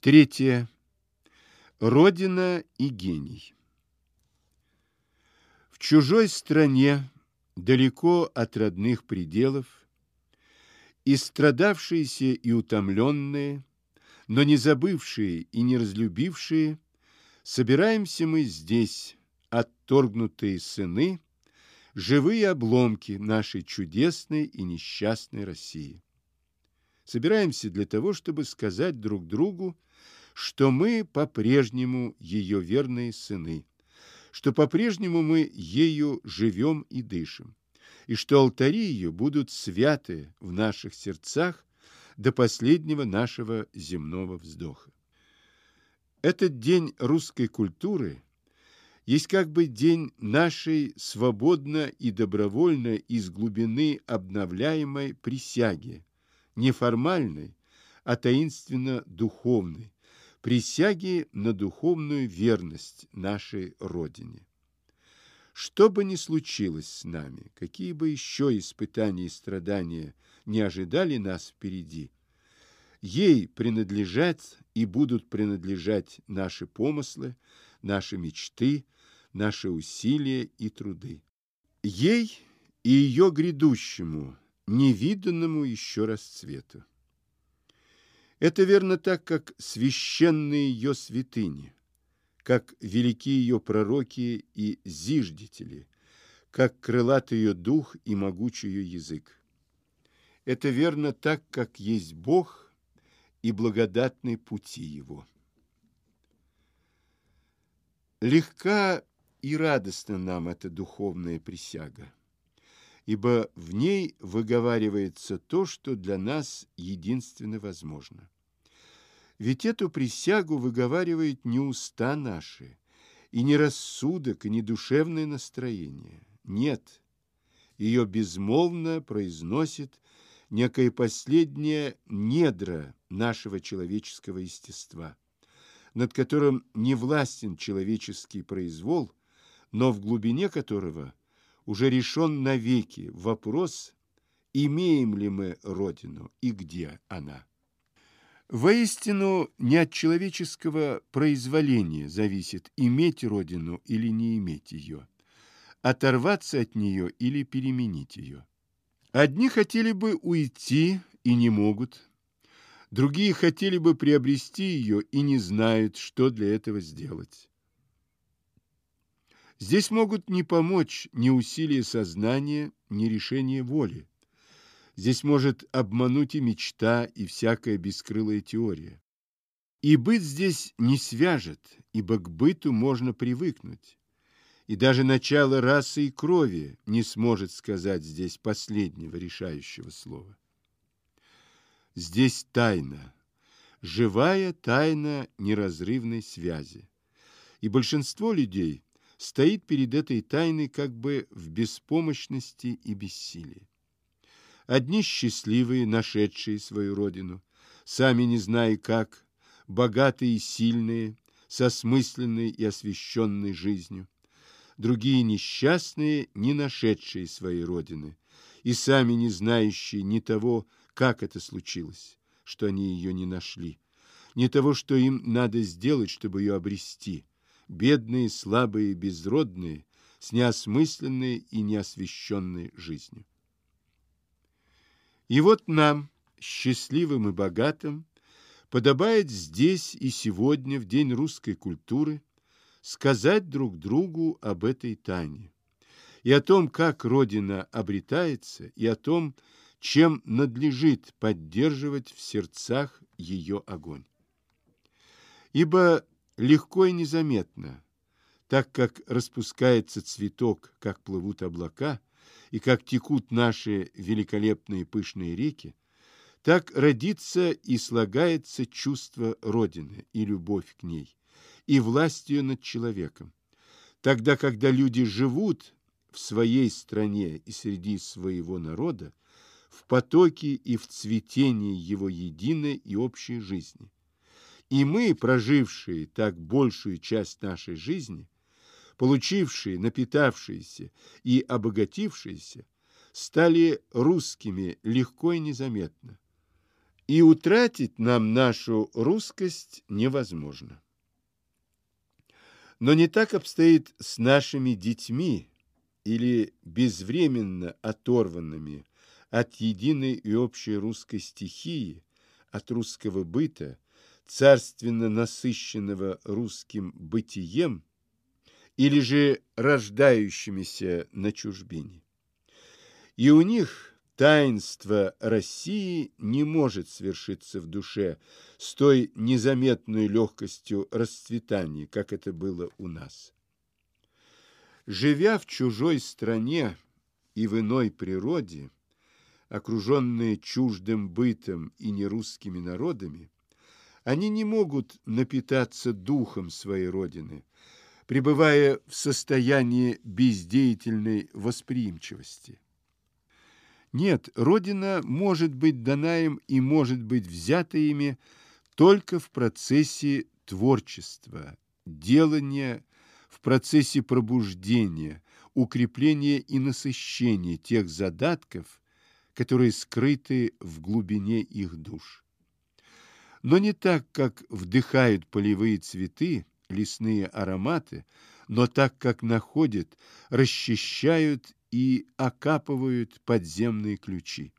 Третье. Родина и гений. В чужой стране, далеко от родных пределов, истрадавшиеся и утомленные, но не забывшие и не разлюбившие, собираемся мы здесь, отторгнутые сыны, живые обломки нашей чудесной и несчастной России. Собираемся для того, чтобы сказать друг другу, что мы по-прежнему ее верные сыны, что по-прежнему мы ею живем и дышим, и что алтари ее будут святы в наших сердцах до последнего нашего земного вздоха. Этот день русской культуры есть как бы день нашей свободно и добровольно из глубины обновляемой присяги, не формальной, а таинственно-духовной, присяги на духовную верность нашей Родине. Что бы ни случилось с нами, какие бы еще испытания и страдания не ожидали нас впереди, ей принадлежат и будут принадлежать наши помыслы, наши мечты, наши усилия и труды. Ей и ее грядущему, невиданному еще расцвету. Это верно так, как священные ее святыни, как великие ее пророки и зиждители, как крылатый ее дух и могучий ее язык. Это верно так, как есть Бог и благодатные пути его. Легка и радостна нам эта духовная присяга, ибо в ней выговаривается то, что для нас единственно возможно. Ведь эту присягу выговаривает не уста наши, и не рассудок, и не душевное настроение. Нет, ее безмолвно произносит некое последнее недра нашего человеческого естества, над которым не властен человеческий произвол, но в глубине которого уже решен навеки вопрос, имеем ли мы Родину и где она. Воистину, не от человеческого произволения зависит, иметь Родину или не иметь ее, оторваться от нее или переменить ее. Одни хотели бы уйти и не могут, другие хотели бы приобрести ее и не знают, что для этого сделать. Здесь могут не помочь ни усилия сознания, ни решение воли. Здесь может обмануть и мечта, и всякая бескрылая теория. И быт здесь не свяжет, ибо к быту можно привыкнуть. И даже начало расы и крови не сможет сказать здесь последнего решающего слова. Здесь тайна, живая тайна неразрывной связи. И большинство людей стоит перед этой тайной как бы в беспомощности и бессилии. Одни счастливые, нашедшие свою родину, сами не зная как, богатые и сильные, со смысленной и освященной жизнью. Другие несчастные, не нашедшие своей родины, и сами не знающие ни того, как это случилось, что они ее не нашли, ни того, что им надо сделать, чтобы ее обрести. Бедные, слабые, безродные, с неосмысленной и неосвященной жизнью. И вот нам, счастливым и богатым, подобает здесь и сегодня, в День русской культуры, сказать друг другу об этой тайне, и о том, как Родина обретается, и о том, чем надлежит поддерживать в сердцах ее огонь. Ибо легко и незаметно, так как распускается цветок, как плывут облака, и как текут наши великолепные пышные реки, так родится и слагается чувство Родины и любовь к ней, и власть ее над человеком. Тогда, когда люди живут в своей стране и среди своего народа, в потоке и в цветении его единой и общей жизни. И мы, прожившие так большую часть нашей жизни, получившие, напитавшиеся и обогатившиеся, стали русскими легко и незаметно. и утратить нам нашу русскость невозможно. Но не так обстоит с нашими детьми или безвременно оторванными от единой и общей русской стихии, от русского быта, царственно насыщенного русским бытием, или же рождающимися на чужбине. И у них таинство России не может свершиться в душе с той незаметной легкостью расцветания, как это было у нас. Живя в чужой стране и в иной природе, окруженные чуждым бытом и нерусскими народами, они не могут напитаться духом своей родины, пребывая в состоянии бездеятельной восприимчивости. Нет, родина может быть дана им и может быть взята ими только в процессе творчества, делания, в процессе пробуждения, укрепления и насыщения тех задатков, которые скрыты в глубине их душ. Но не так, как вдыхают полевые цветы, лесные ароматы, но так, как находят, расчищают и окапывают подземные ключи.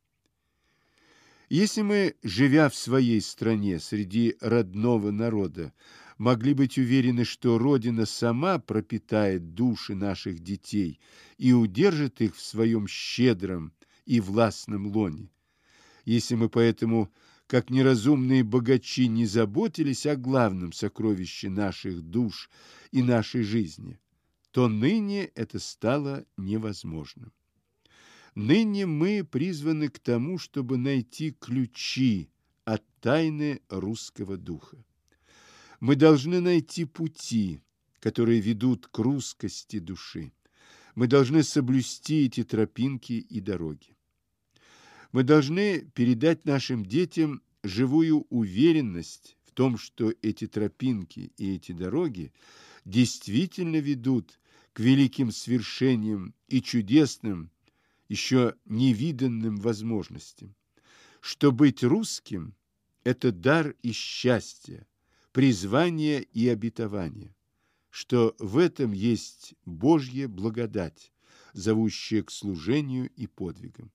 Если мы, живя в своей стране среди родного народа, могли быть уверены, что Родина сама пропитает души наших детей и удержит их в своем щедром и властном лоне, если мы поэтому, как неразумные богачи, не заботились о главном сокровище наших душ и нашей жизни, то ныне это стало невозможным. Ныне мы призваны к тому, чтобы найти ключи от тайны русского духа. Мы должны найти пути, которые ведут к русскости души. Мы должны соблюсти эти тропинки и дороги. Мы должны передать нашим детям живую уверенность в том, что эти тропинки и эти дороги действительно ведут к великим свершениям и чудесным, еще невиданным возможностям, что быть русским – это дар и счастье, призвание и обетование, что в этом есть Божья благодать, зовущая к служению и подвигам.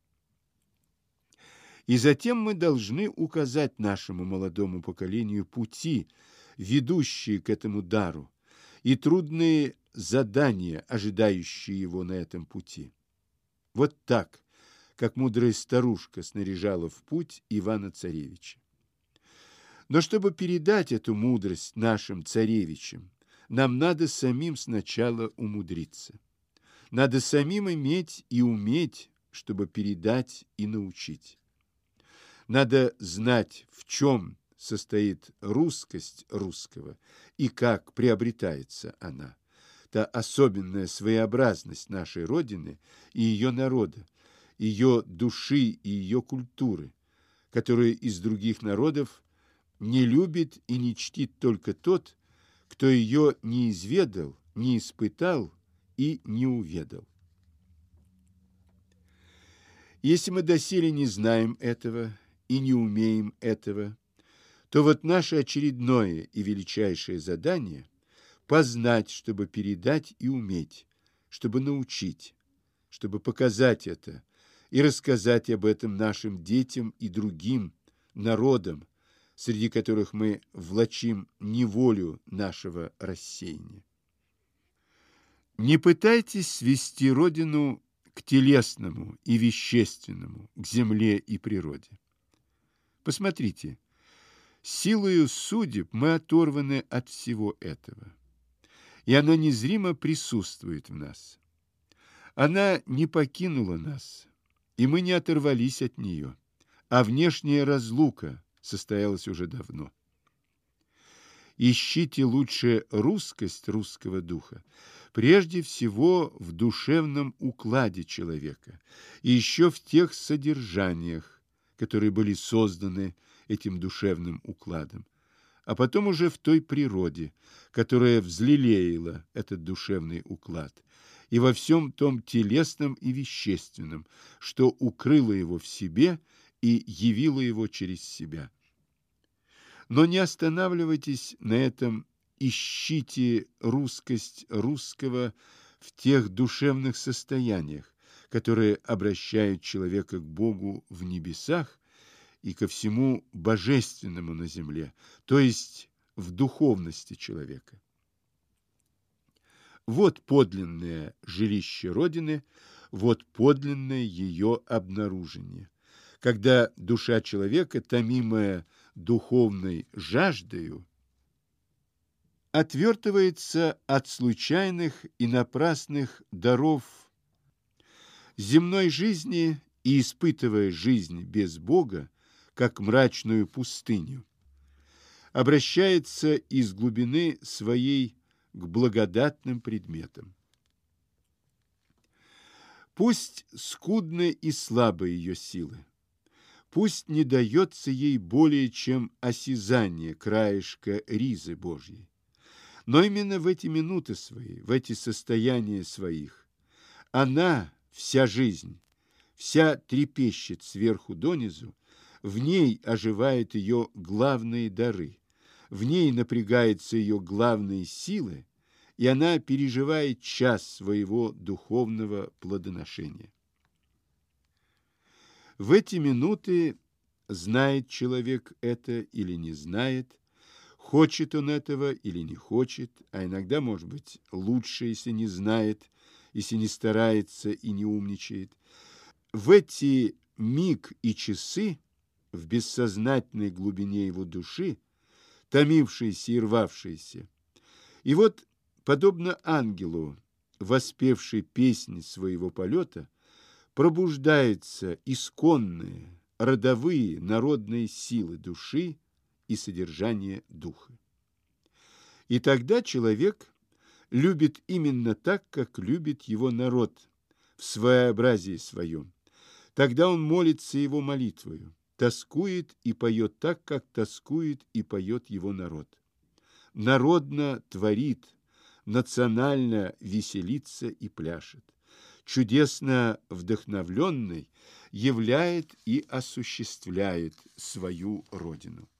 И затем мы должны указать нашему молодому поколению пути, ведущие к этому дару, и трудные задания, ожидающие его на этом пути. Вот так, как мудрая старушка снаряжала в путь Ивана-Царевича. Но чтобы передать эту мудрость нашим царевичам, нам надо самим сначала умудриться. Надо самим иметь и уметь, чтобы передать и научить. Надо знать, в чем состоит русскость русского и как приобретается она, та особенная своеобразность нашей Родины и ее народа, ее души и ее культуры, которую из других народов не любит и не чтит только тот, кто ее не изведал, не испытал и не уведал. Если мы доселе не знаем этого и не умеем этого, то вот наше очередное и величайшее задание – познать, чтобы передать и уметь, чтобы научить, чтобы показать это и рассказать об этом нашим детям и другим народам, среди которых мы влачим неволю нашего рассеяния. Не пытайтесь свести Родину к телесному и вещественному, к земле и природе. Посмотрите, силою судеб мы оторваны от всего этого, и она незримо присутствует в нас. Она не покинула нас, и мы не оторвались от нее, а внешняя разлука состоялась уже давно. Ищите лучше русскость русского духа, прежде всего в душевном укладе человека и еще в тех содержаниях, которые были созданы этим душевным укладом, а потом уже в той природе, которая взлелеяла этот душевный уклад, и во всем том телесном и вещественном, что укрыло его в себе и явила его через себя. Но не останавливайтесь на этом, ищите русскость русского в тех душевных состояниях, которые обращают человека к Богу в небесах и ко всему божественному на земле, то есть в духовности человека. Вот подлинное жилище Родины, вот подлинное ее обнаружение, когда душа человека, томимая духовной жаждою, отвертывается от случайных и напрасных даров земной жизни и, испытывая жизнь без Бога, как мрачную пустыню, обращается из глубины своей к благодатным предметам. Пусть скудны и слабы ее силы, пусть не дается ей более, чем осязание краешка ризы Божьей, но именно в эти минуты свои, в эти состояния своих, она, вся жизнь, вся трепещет сверху донизу, в ней оживают ее главные дары, в ней напрягаются ее главные силы, и она переживает час своего духовного плодоношения. В эти минуты знает человек это или не знает, хочет он этого или не хочет, а иногда, может быть, лучше, если не знает, если не старается и не умничает. В эти миг и часы в бессознательной глубине его души, томившейся и рвавшейся, и вот, подобно ангелу, воспевший песни своего полета, пробуждаются исконные, родовые, народные силы души и содержание духа. И тогда человек любит именно так, как любит его народ в своеобразии своем. Тогда он молится его молитвою, тоскует и поет так, как тоскует и поет его народ. Народно творит, национально веселится и пляшет. Чудесно вдохновленный являет и осуществляет свою родину.